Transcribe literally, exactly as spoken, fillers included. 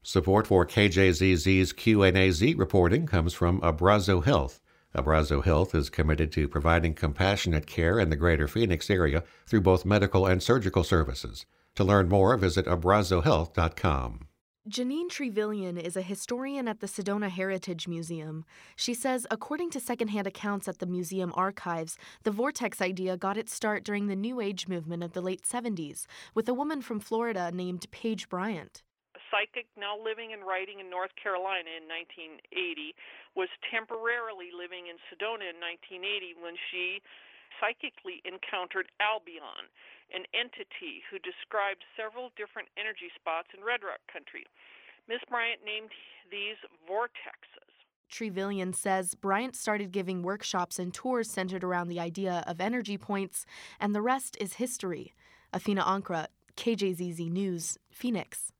Support for K J Z Z's Q and A Z reporting comes from Abrazo Health. Abrazo Health is committed to providing compassionate care in the greater Phoenix area through both medical and surgical services. To learn more, visit abrazo health dot com. Janine Trevelyan is a historian at the Sedona Heritage Museum. She says, according to secondhand accounts at the museum archives, the vortex idea got its start during the New Age movement of the late seventies, with a woman from Florida named Paige Bryant. A psychic now living and writing in North Carolina in nineteen eighty was temporarily living in Sedona in nineteen eighty when she psychically encountered Albion, an entity who described several different energy spots in Red Rock country. Miss Bryant named these vortexes. Trevelyan says Bryant started giving workshops and tours centered around the idea of energy points, and the rest is history. Athena Ankra, K J Z Z News, Phoenix.